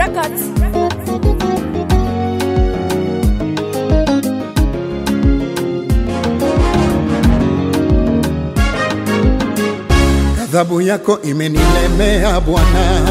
Records. Adhabu yako imenilemea Bwana,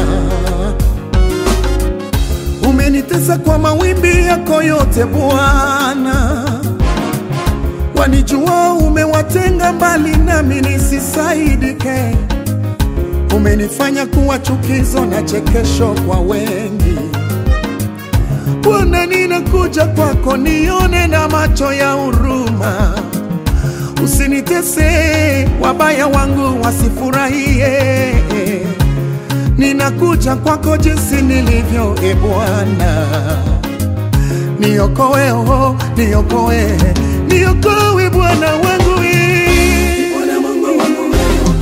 umenitesa kwa mawimbi yako yote Bwana. Wanijua umewatenga mbali nami nisisaidike, umenifanya kuwa chukizo na chekesho kwa wengi. Bwana, ninakuja kwako nione na macho ya huruma, usinitese wabaya wangu wasifurahie. Ninakuja kwako jinsi nilivyo e Bwana, niokoe, oh, niokoe, niokoe Bwana wangu, Bwana Mungu wangu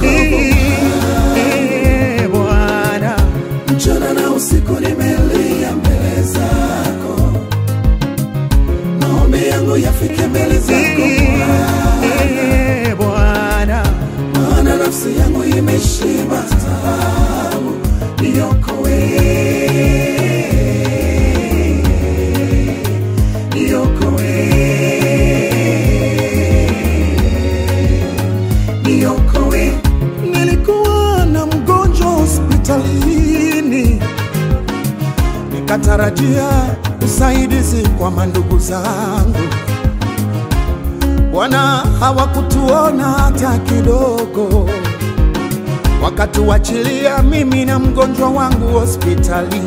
Bwana. mchana na usiku nimelia mbele zako, maombi yangu yafike mbele zako Bwana, maana nafsi yangu imeshiba taabu. Niokoe, niokoe, niokoe. nilikuwa na mgonjwa hospitalini, nikatarajia usaidizi kwa mandugu zangu. Bwana, hawakutuona hata kidogo, wakatuachilia mimi na mgonjwa wangu hospitali.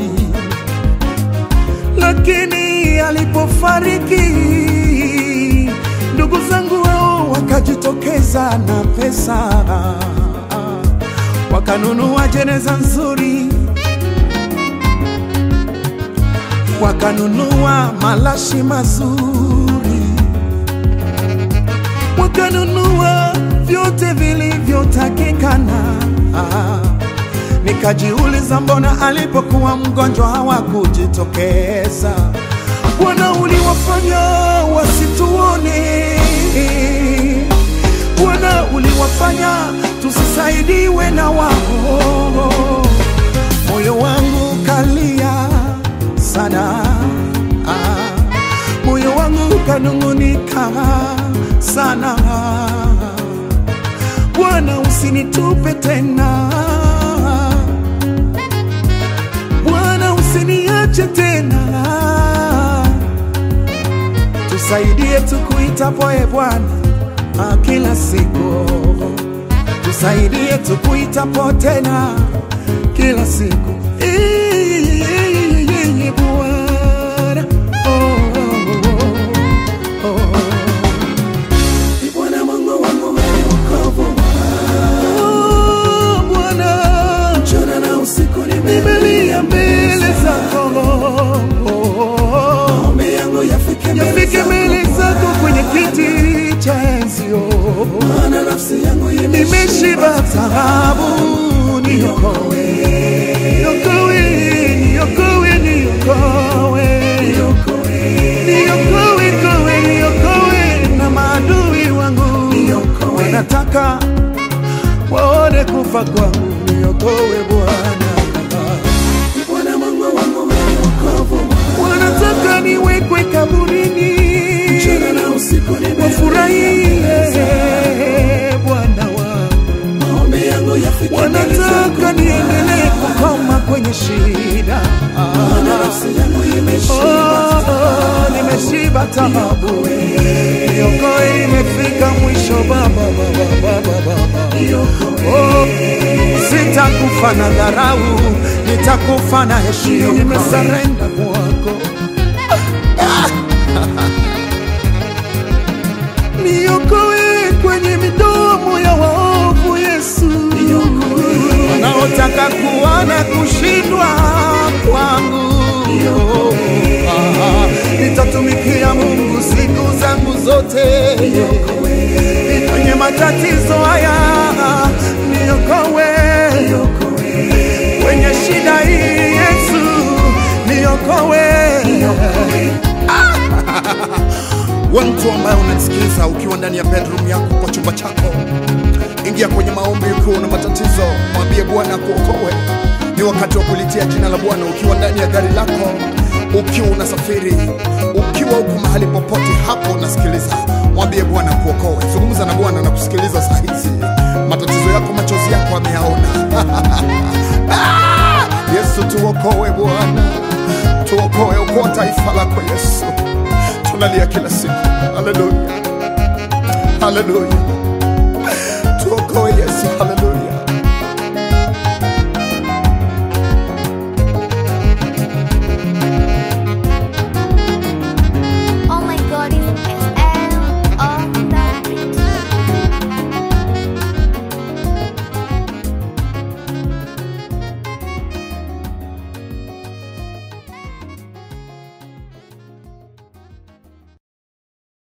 Lakini alipofariki ndugu zangu wao wakajitokeza na pesa, wakanunua jeneza nzuri, wakanunua malashi mazuri, wakanunua vyote vilivyotakikana. Nikajiuliza, mbona alipokuwa mgonjwa hawakujitokeza? Bwana, uliwafanya wasituone, Bwana, uliwafanya tusisaidiwe na wao. Moyo wangu kalia sana, moyo wangu kanungunika sana. Bwana, usinitupe tena, Bwana, usiniache tena, tusaidie tukuitapo e Bwana kila siku, tusaidie tukuitapo tena kila siku Bwana. Bwana Mungu wangu wokovu, Bwana, mchana na usiku nimelia mbele zako, maombi yangu yafike mbele zako kwenye kiti cha enzi, maana nafsi yangu nimeshiba taabu. Niokoe, niokoe, niokoe, niokoe, niokoe, niokoe na maadui wangu wanataka waone kufa kwangu. Niokoe Bwana, Bwana Mungu wangu wokovu, wanataka niwekwe kaburini, mchana na usiku wafurahie Bwana wangu. maombi yangu yafike Wanataka niendelee kukoma kwenye shida, maana nafsi yangu nimeshiba taabu. Niokoe, imefika mwisho Baba, Baba. Oh, sitakufa na dharau, nitakufa na heshima. Nimesarenda kwako, niokoe kwenye midomo ya waovu Yesu, wanaotaka kuona kushindwa kwangu. Nitatumikia Mungu siku zangu zote, kwenye matatizo haya niokoe, kwenye shida hii Yesu niokoe. Wewe mtu ambaye unanisikiliza ukiwa ndani ya bedroom yako, kwa chumba chako, ingia kwenye maombi ukiwa na matatizo, mwambie Bwana kuokoe. Ni wakati wa kulitia jina la Bwana ukiwa ndani ya gari lako, ukiwa unasafiri, ukiwa uko mahali popote hapo unasikiliza. Mwambie Bwana kuokoe. Zungumza na Bwana na kusikiliza saa hizi. Matatizo yako, machozi yako ameyaona. Yesu tuokoe Bwana. Tuokoe, okoa taifa lako Yesu. Tunalia kila siku. Haleluya. Haleluya.